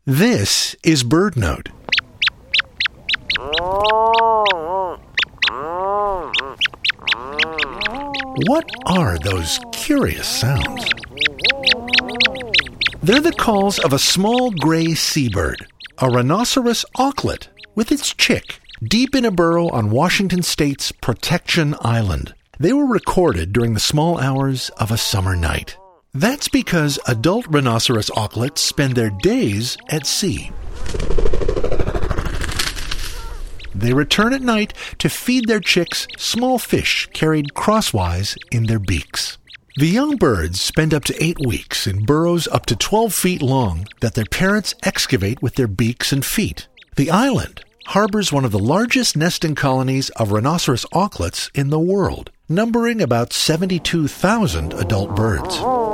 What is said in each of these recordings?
This is BirdNote. What are those curious sounds? They're the calls of a small gray seabird, a rhinoceros auklet, with its chick, deep in a burrow on Washington State's Protection Island. They were recorded during the small hours of a summer night. That's because adult rhinoceros auklets spend their days at sea. They return at night to feed their chicks small fish carried crosswise in their beaks. The young birds spend up to 8 weeks in burrows up to 12 feet long that their parents excavate with their beaks and feet. The island harbors one of the largest nesting colonies of rhinoceros auklets in the world, numbering about 72,000 adult birds.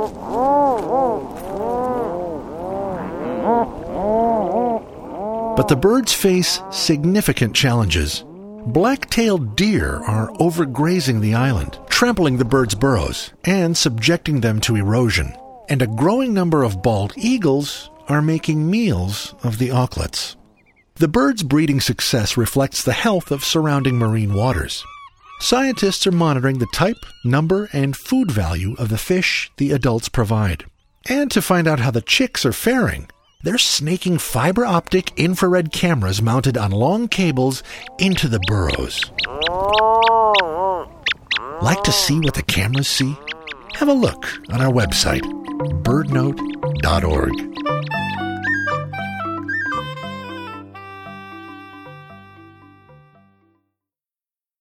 But the birds face significant challenges. Black-tailed deer are overgrazing the island, trampling the birds' burrows, and subjecting them to erosion. And a growing number of bald eagles are making meals of the auklets. The birds' breeding success reflects the health of surrounding marine waters. Scientists are monitoring the type, number, and food value of the fish the adults provide. And to find out how the chicks are faring, they're snaking fiber-optic infrared cameras mounted on long cables into the burrows. Like to see what the cameras see? Have a look on our website, birdnote.org.